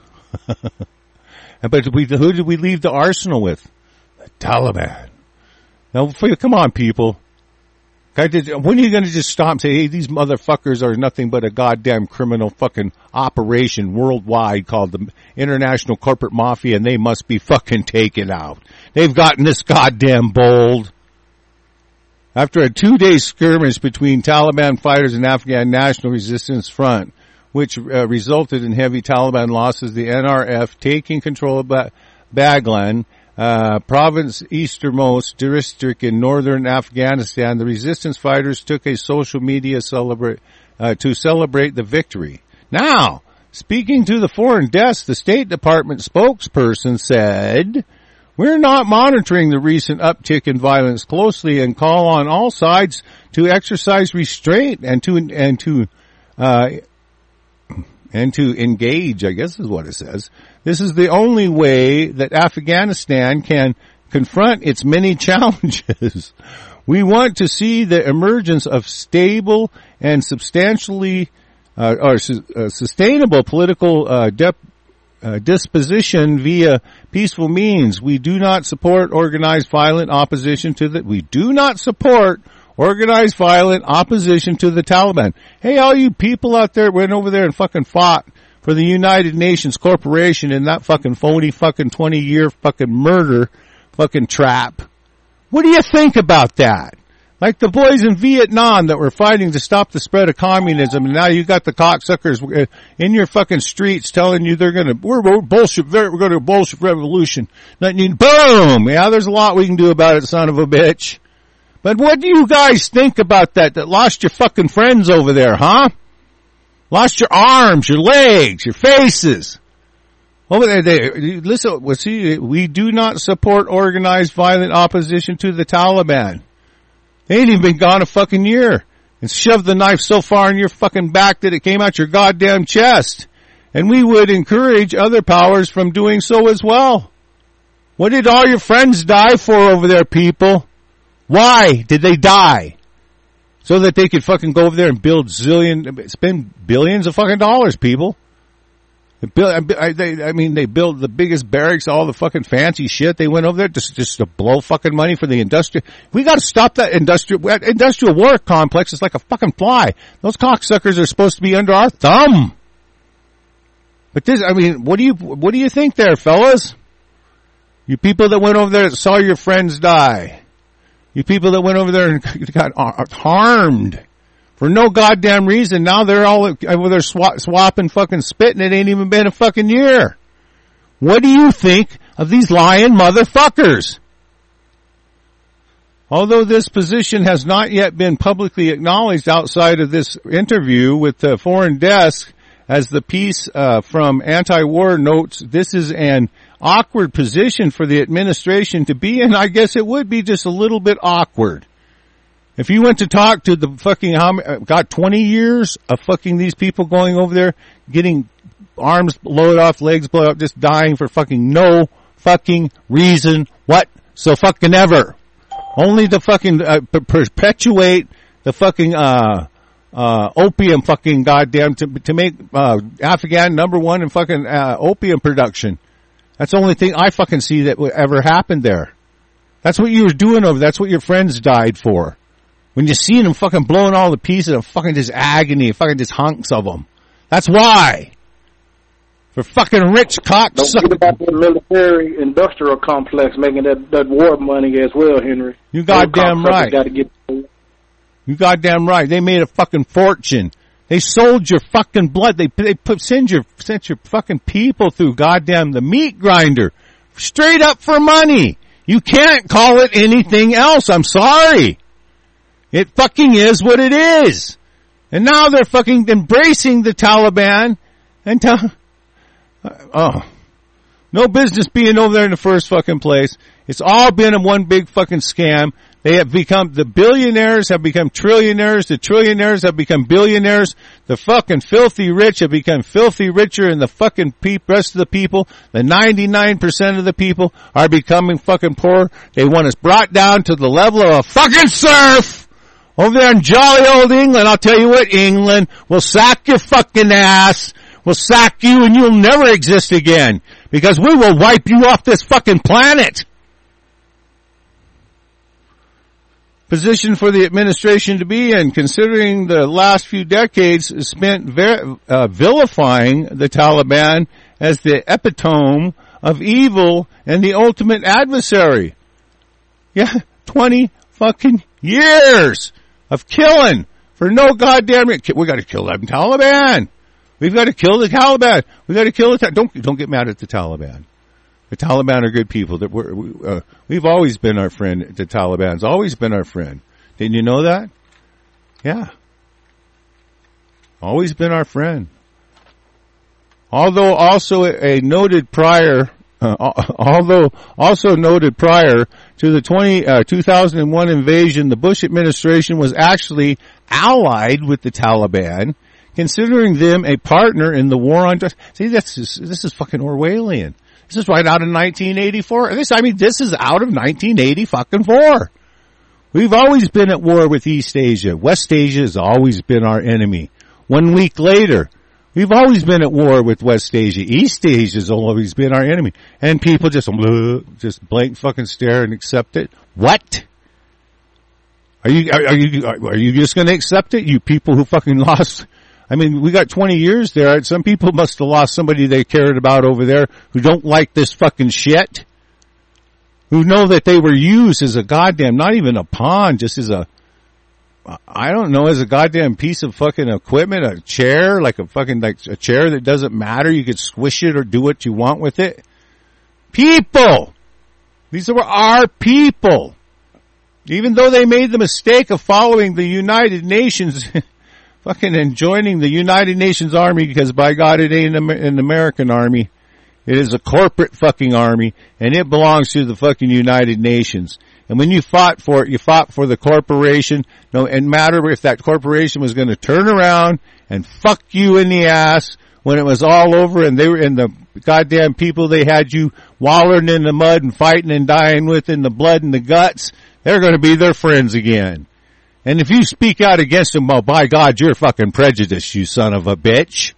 But we, who did we leave the arsenal with? The Taliban. Now, come on, people. When are you going to just stop and say, hey, these motherfuckers are nothing but a goddamn criminal fucking operation worldwide called the International Corporate Mafia, and they must be fucking taken out. They've gotten this goddamn bold. After a two-day skirmish between Taliban fighters and Afghan National Resistance Front, which uh, resulted in heavy Taliban losses, the N R F taking control of ba- Baghlan, Uh, province easternmost district in northern Afghanistan, the resistance fighters took a social media celebrate, uh, to celebrate the victory. Now, speaking to the Foreign Desk, the State Department spokesperson said, we're not monitoring the recent uptick in violence closely and call on all sides to exercise restraint and to, and to, uh, and to engage, I guess is what it says. This is the only way that Afghanistan can confront its many challenges. We want to see the emergence of stable and substantially, uh, or su- uh, sustainable political, uh, dep- uh, disposition via peaceful means. We do not support organized violent opposition to the, we do not support organized violent opposition to the Taliban. Hey, all you people out there went over there and fucking fought for the United Nations Corporation in that fucking phony fucking twenty year fucking murder fucking trap. What do you think about that? Like the boys in Vietnam that were fighting to stop the spread of communism, and now you got the cocksuckers in your fucking streets telling you they're gonna, we're, we're bullshit, we're gonna bullshit revolution. Nothing, boom! Yeah, there's a lot we can do about it, son of a bitch. But what do you guys think about that, that lost your fucking friends over there, huh? Lost your arms, your legs, your faces. Over there, they, listen, well, see, we do not support organized violent opposition to the Taliban. They ain't even been gone a fucking year and shoved the knife so far in your fucking back that it came out your goddamn chest. And we would encourage other powers from doing so as well. What did all your friends die for over there, people? Why did they die? So that they could fucking go over there and build zillion, spend billions of fucking dollars, people. They build, I, they, I mean, they built the biggest barracks, all the fucking fancy shit. They went over there just, just to blow fucking money for the industrial. We got to stop that industrial, industrial war complex. It's like a fucking fly. Those cocksuckers are supposed to be under our thumb. But this, I mean, what do you, what do you think there, fellas? You people that went over there that saw your friends die. You people that went over there and got harmed for no goddamn reason. Now they're all over there swap, swapping fucking spit, and it ain't even been a fucking year. What do you think of these lying motherfuckers? Although this position has not yet been publicly acknowledged outside of this interview with the Foreign Desk, as the piece uh, from Anti-War notes, this is an awkward position for the administration to be in. I guess it would be just a little bit awkward. If you went to talk to the fucking, how got twenty years of fucking these people going over there, getting arms blowed off, legs blowed off, just dying for fucking no fucking reason what so fucking ever. Only to fucking uh, perpetuate the fucking uh uh opium fucking goddamn to to make uh Afghan number one in fucking uh, opium production. That's the only thing I fucking see that would ever happen there. That's what you were doing over. That's what your friends died for. When you see them fucking blowing all the pieces of fucking just agony, fucking just hunks of them. That's why. For fucking rich cocksuckers. Don't forget about the military industrial complex making that, that war money as well, Henry. You goddamn right. Gotta get you goddamn right. They made a fucking fortune. They sold your fucking blood. They they put send your sent your fucking people through goddamn the meat grinder, straight up for money. You can't call it anything else. I'm sorry. It fucking is what it is. And now they're fucking embracing the Taliban and tell. Oh, no business being over there in the first fucking place. It's all been a one big fucking scam. They have become, the billionaires have become trillionaires. The trillionaires have become billionaires. The fucking filthy rich have become filthy richer, and the fucking pe- rest of the people, the ninety-nine percent of the people, are becoming fucking poor. They want us brought down to the level of a fucking serf. Over there in jolly old England, I'll tell you what, England will sack your fucking ass. We'll sack you and you'll never exist again. Because we will wipe you off this fucking planet. Position for the administration to be in, considering the last few decades spent ver- uh, vilifying the Taliban as the epitome of evil and the ultimate adversary. Yeah, twenty fucking years of killing for no goddamn reason. We gotta kill them Taliban. We've got to kill the Taliban. We've got to kill the Ta- don't don't get mad at the Taliban. The Taliban are good people. That we're, we, uh, we've always been our friend. The Taliban's always been our friend. Didn't you know that? Yeah, always been our friend. Although also a, a noted prior, uh, although also noted prior to the twenty, uh, two thousand one invasion, the Bush administration was actually allied with the Taliban, considering them a partner in the war on drugs. See, this is, this is fucking Orwellian. This is right out of nineteen eighty-four. This, I mean, this is out of nineteen eighty fucking four. We've always been at war with East Asia. West Asia has always been our enemy. One week later, we've always been at war with West Asia. East Asia has always been our enemy. And people just, just blank fucking stare and accept it. What? Are you, are, are you, are you just gonna accept it? You people who fucking lost, I mean, we got twenty years there. Some people must have lost somebody they cared about over there who don't like this fucking shit. Who know that they were used as a goddamn, not even a pawn, just as a, I don't know, as a goddamn piece of fucking equipment, a chair, like a fucking, like a chair that doesn't matter. You could squish it or do what you want with it. People! These are our people. Even though they made the mistake of following the United Nations fucking and joining the United Nations Army, because by God it ain't an American army. It is a corporate fucking army, and it belongs to the fucking United Nations. And when you fought for it, you fought for the corporation. No, and matter if that corporation was going to turn around and fuck you in the ass when it was all over, and they were in the goddamn people they had you wallowing in the mud and fighting and dying with in the blood and the guts, they're going to be their friends again. And if you speak out against them, well, by God, you're fucking prejudiced, you son of a bitch.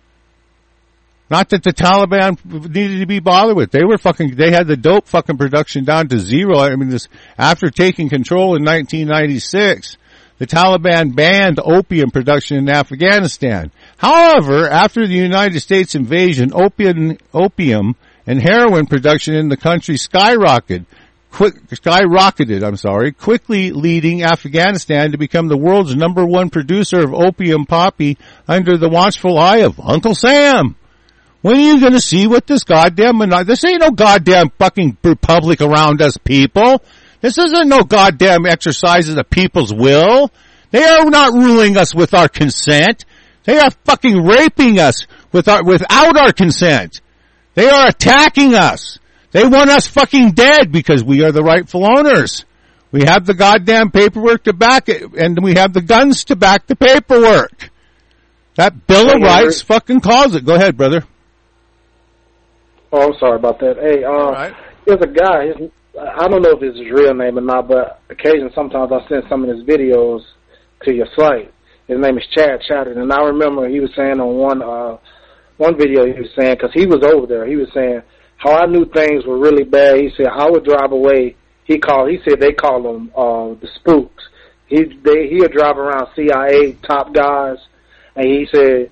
Not that the Taliban needed to be bothered with. They were fucking, they had the dope fucking production down to zero. I mean, this, after taking control in nineteen ninety-six, the Taliban banned opium production in Afghanistan. However, after the United States invasion, opium, opium and heroin production in the country skyrocketed, quick, skyrocketed, I'm sorry, quickly leading Afghanistan to become the world's number one producer of opium poppy under the watchful eye of Uncle Sam. When are you going to see what this goddamn, this ain't no goddamn fucking republic around us, people. This isn't no goddamn exercise of the people's will. They are not ruling us with our consent. They are fucking raping us with our, without our consent. They are attacking us. They want us fucking dead because we are the rightful owners. We have the goddamn paperwork to back it, and we have the guns to back the paperwork. That Bill of Rights fucking calls it. Go ahead, brother. Oh, I'm sorry about that. Hey, uh, right. There's a guy, his, I don't know if it's his real name or not, but occasionally sometimes I send some of his videos to your site. His name is Chad Chatterton, and I remember he was saying on one uh, one video he was saying, because he was over there, he was saying how I knew things were really bad. He said I would drive away. He called. He said they call them uh, the spooks. He they he'll drive around C I A top guys, and he said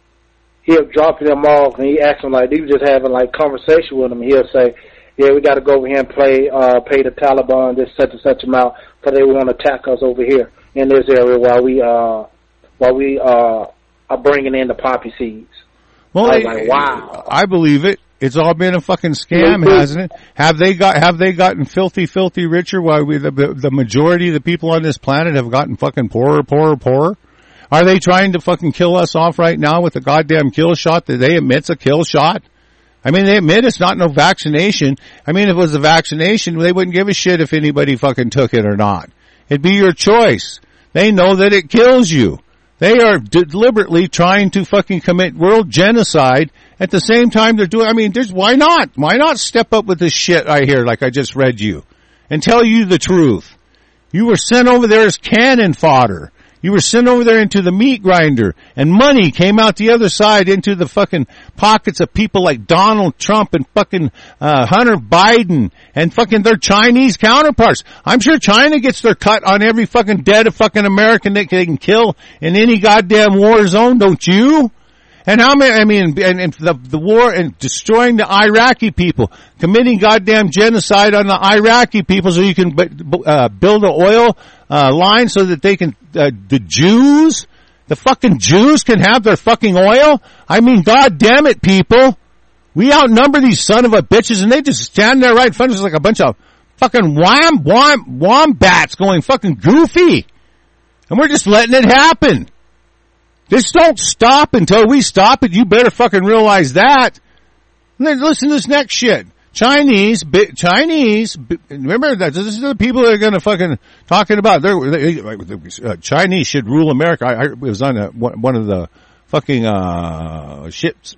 he'll drop them off, and he asked them like he was just having like conversation with them. He'll say, "Yeah, we got to go over here and play, uh, pay the Taliban this such and such amount because they want to attack us over here in this area while we uh while we uh are bringing in the poppy seeds." Well, I was like, wow. I believe it. It's all been a fucking scam, hasn't it? Have they got, have they gotten filthy, filthy richer while we, the, the majority of the people on this planet have gotten fucking poorer, poorer, poorer? Are they trying to fucking kill us off right now with a goddamn kill shot that they admit's a kill shot? I mean, they admit it's not no vaccination. I mean, if it was a vaccination, they wouldn't give a shit if anybody fucking took it or not. It'd be your choice. They know that it kills you. They are deliberately trying to fucking commit world genocide at the same time they're doing, I mean, there's, why not? Why not step up with this shit I hear like I just read you and tell you the truth? You were sent over there as cannon fodder. You were sent over there into the meat grinder, and money came out the other side into the fucking pockets of people like Donald Trump and fucking uh Hunter Biden and fucking their Chinese counterparts. I'm sure China gets their cut on every fucking dead fucking American that they can kill in any goddamn war zone, don't you? And how many, I mean, and, and the, the war and destroying the Iraqi people, committing goddamn genocide on the Iraqi people so you can uh, build an oil uh, line so that they can, uh, the Jews, the fucking Jews can have their fucking oil? I mean, god damn it, people. We outnumber these son of a bitches and they just stand there right in front of us like a bunch of fucking wham, wham, wombats going fucking goofy. And we're just letting it happen. This don't stop until we stop it. You better fucking realize that. And then listen to this next shit. Chinese, bi- Chinese, bi- remember that this is the people that are going to fucking talking about. They're, they, uh, Chinese should rule America. I, I it was on a, one of the fucking uh ships.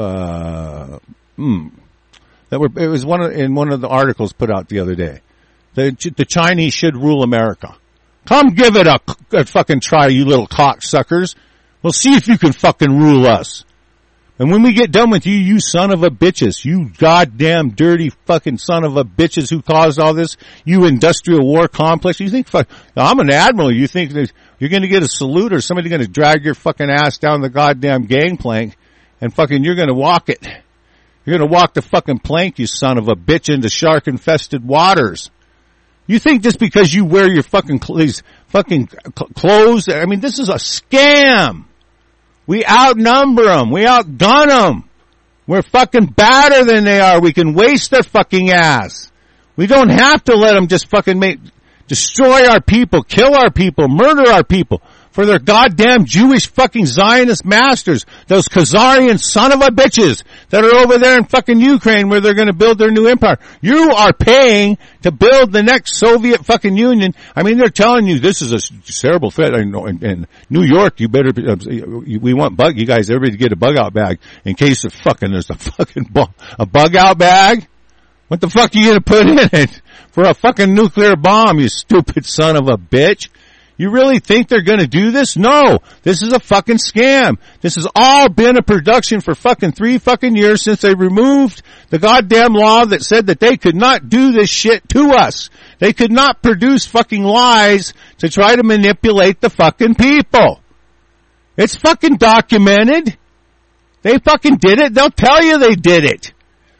Uh, mm, that were. It was one of, in one of the articles put out the other day. The the Chinese should rule America. Come give it a, a fucking try, you little cocksuckers. We'll see if you can fucking rule us. And when we get done with you, you son of a bitches, you goddamn dirty fucking son of a bitches who caused all this, you industrial war complex, you think, fuck, I'm an admiral, you think that you're gonna get a salute or somebody gonna drag your fucking ass down the goddamn gangplank and fucking you're gonna walk it. You're gonna walk the fucking plank, you son of a bitch, into shark-infested waters. You think just because you wear your fucking these fucking clothes, I mean, this is a scam. We outnumber them. We outgun them. We're fucking badder than they are. We can waste their fucking ass. We don't have to let them just fucking make, destroy our people, kill our people, murder our people for their goddamn Jewish fucking Zionist masters, those Khazarian son of a bitches that are over there in fucking Ukraine where they're going to build their new empire. You are paying to build the next Soviet fucking Union. I mean, they're telling you this is a terrible threat. I know in, in New York, you better, uh, we want bug, you guys, everybody to get a bug out bag in case of fucking, there's a fucking bu- a bug out bag. What the fuck are you going to put in it for a fucking nuclear bomb, you stupid son of a bitch? You really think they're gonna do this? No. This is a fucking scam. This has all been a production for fucking three fucking years since they removed the goddamn law that said that they could not do this shit to us. They could not produce fucking lies to try to manipulate the fucking people. It's fucking documented. They fucking did it. They'll tell you they did it.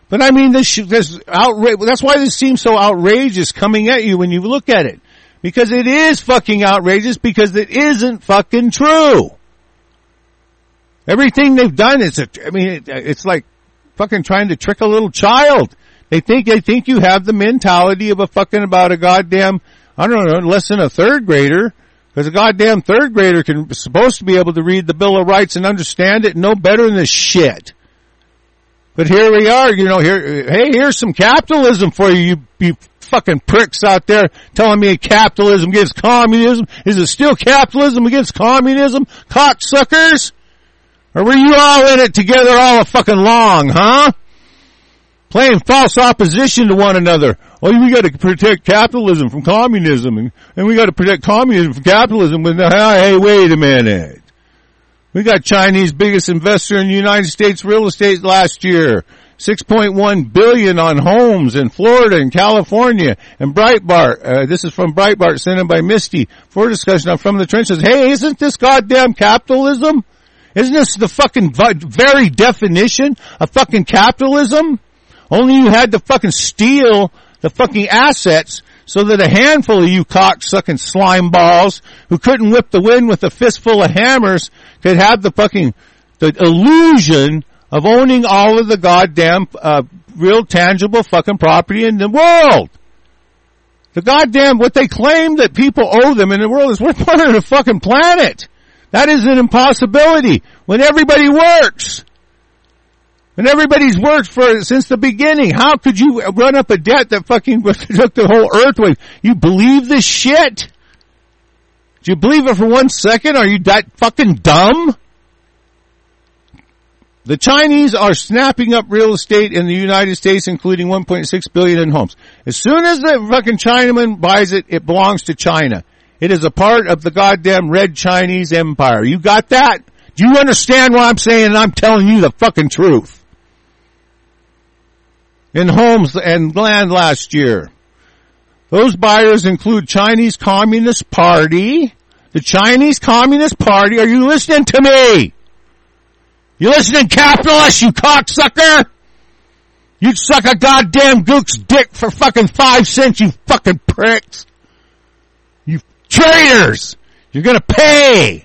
But I mean, this, this outra- that's why this seems so outrageous coming at you when you look at it. Because it is fucking outrageous because it isn't fucking true. Everything they've done is, a, I mean, it, it's like fucking trying to trick a little child. They think, they think you have the mentality of a fucking about a goddamn, I don't know, less than a third grader. Because a goddamn third grader can, supposed to be able to read the Bill of Rights and understand it and know better than this shit. But here we are, you know, here, hey, here's some capitalism for you, you, you fucking pricks out there telling me capitalism against communism. Is it still capitalism against communism? Cocksuckers? Or were you all in it together all fucking long, huh? Playing false opposition to one another. Oh, we gotta protect capitalism from communism, and, and we gotta protect communism from capitalism. But hey, wait a minute. We got Chinese biggest investor in the United States real estate last year. six point one billion on homes in Florida and California. And Breitbart, uh, this is from Breitbart, sent in by Misty, for discussion on From the Trenches. Hey, isn't this goddamn capitalism? Isn't this the fucking very definition of fucking capitalism? Only you had to fucking steal the fucking assets so that a handful of you cocksucking slime balls who couldn't whip the wind with a fistful of hammers could have the fucking, the illusion of owning all of the goddamn, uh, real tangible fucking property in the world. The goddamn, what they claim that people owe them in the world is worth more than a fucking planet. That is an impossibility when everybody works. When everybody's worked for since the beginning. How could you run up a debt that fucking took the whole earth away? You believe this shit? Do you believe it for one second? Are you that fucking dumb? The Chinese are snapping up real estate in the United States, including one point six billion in homes. As soon as the fucking Chinaman buys it, it belongs to China. It is a part of the goddamn Red Chinese Empire. You got that? Do you understand what I'm saying? And I'm telling you the fucking truth. In homes and land last year. Those buyers include Chinese Communist Party. The Chinese Communist Party. Are you listening to me? You listening, capitalist, you cocksucker? You'd suck a goddamn gook's dick for fucking five cents, you fucking pricks. You traitors. You're gonna pay.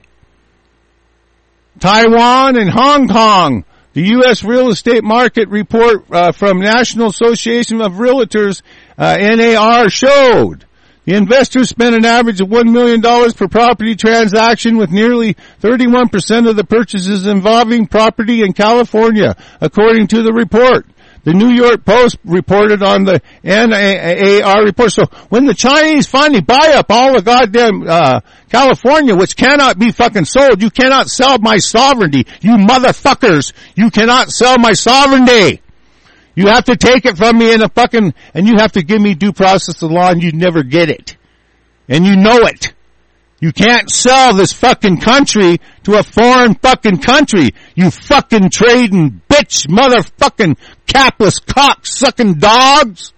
Taiwan and Hong Kong. The U S real estate market report uh, from National Association of Realtors, uh, N A R, showed the investors spent an average of one million dollars per property transaction, with nearly thirty-one percent of the purchases involving property in California, according to the report. The New York Post reported on the N A R report. So when the Chinese finally buy up all the goddamn uh California, which cannot be fucking sold, you cannot sell my sovereignty. You motherfuckers, you cannot sell my sovereignty. You have to take it from me in a fucking, and you have to give me due process of law, and you'd never get it. And you know it. You can't sell this fucking country to a foreign fucking country. You fucking trading bitch motherfucking capitalist cock-sucking dogs.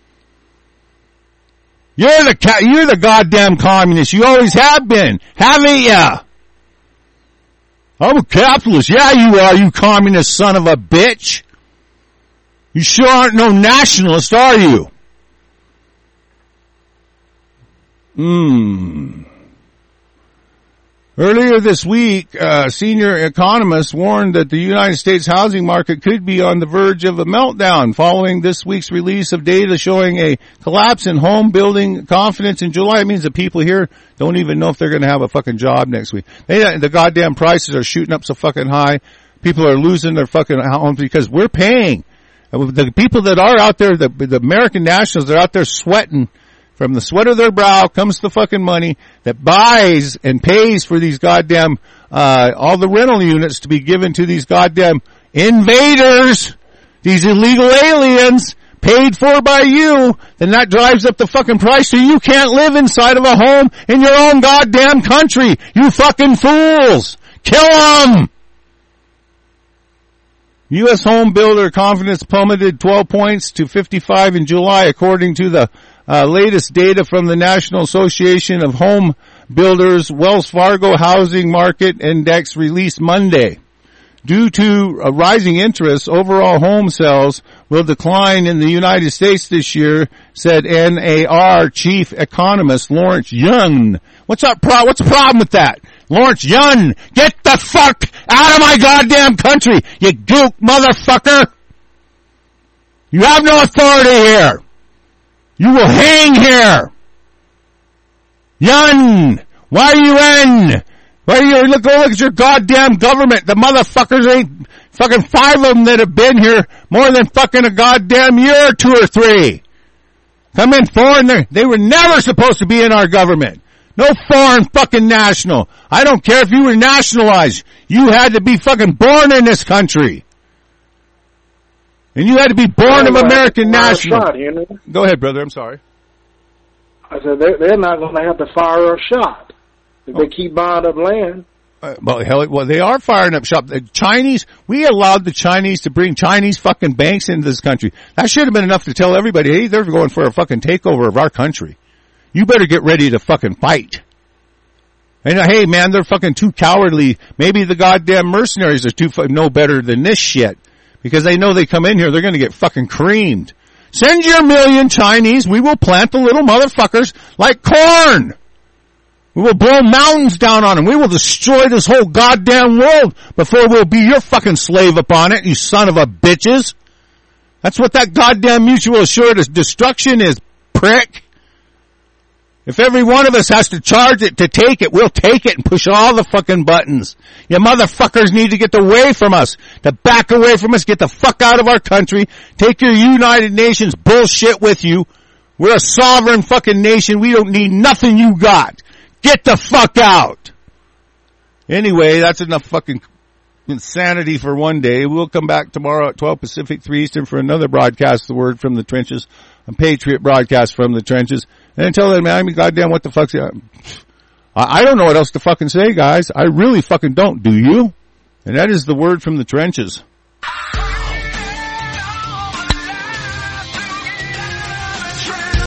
You're the ca- you're the goddamn communist. You always have been, haven't ya? I'm a capitalist. Yeah, you are, you communist son of a bitch. You sure aren't no nationalist, are you? Hmm. Earlier this week, uh, senior economists warned that the United States housing market could be on the verge of a meltdown following this week's release of data showing a collapse in home building confidence in July. It means that people here don't even know if they're going to have a fucking job next week. They, the goddamn prices are shooting up so fucking high. People are losing their fucking homes because we're paying. The people that are out there, the, the American nationals, they're out there sweating. From the sweat of their brow comes the fucking money that buys and pays for these goddamn, uh, all the rental units to be given to these goddamn invaders, these illegal aliens paid for by you. Then that drives up the fucking price so you can't live inside of a home in your own goddamn country. You fucking fools. Kill them. U S home builder confidence plummeted twelve points to fifty-five in July, according to the Uh, latest data from the National Association of Home Builders Wells Fargo Housing Market Index released Monday. Due to uh, rising interest, overall home sales will decline in the United States this year, said N A R chief economist Lawrence Yun. What's up, pro- what's the problem with that? Lawrence Yun, get the fuck out of my goddamn country, you gook motherfucker! You have no authority here! You will hang here! Yun! Why are you in? Why are you, look, go look at your goddamn government. The motherfuckers ain't, fucking five of them that have been here more than fucking a goddamn year or two or three. Come in foreign, they were never supposed to be in our government. No foreign fucking national. I don't care if you were nationalized. You had to be fucking born in this country. And you had to be born of American national. Shot, Henry. Go ahead, brother, I'm sorry. I said, they're, they're not going to have to fire a shot if oh. they keep buying up land. Uh, well, hell, well, they are firing up shop. The Chinese, we allowed the Chinese to bring Chinese fucking banks into this country. That should have been enough to tell everybody, hey, they're going for a fucking takeover of our country. You better get ready to fucking fight. And uh, hey, man, they're fucking too cowardly. Maybe the goddamn mercenaries are too fu- no better than this shit. Because they know they come in here, they're gonna get fucking creamed. Send your million Chinese, we will plant the little motherfuckers like corn. We will blow mountains down on them. We will destroy this whole goddamn world before we'll be your fucking slave upon it, you son of a bitches. That's what that goddamn mutual assured destruction is, prick. If every one of us has to charge it to take it, we'll take it and push all the fucking buttons. You motherfuckers need to get away from us, to back away from us, get the fuck out of our country, take your United Nations bullshit with you. We're a sovereign fucking nation, we don't need nothing you got. Get the fuck out! Anyway, that's enough fucking insanity for one day. We'll come back tomorrow at twelve Pacific, three Eastern for another broadcast, The Word from the Trenches, a Patriot broadcast from the trenches. And until then, man, I mean, goddamn, what the fuck's I, I don't know what else to fucking say, guys. I really fucking don't. Do you? And that is The Word from the Trenches.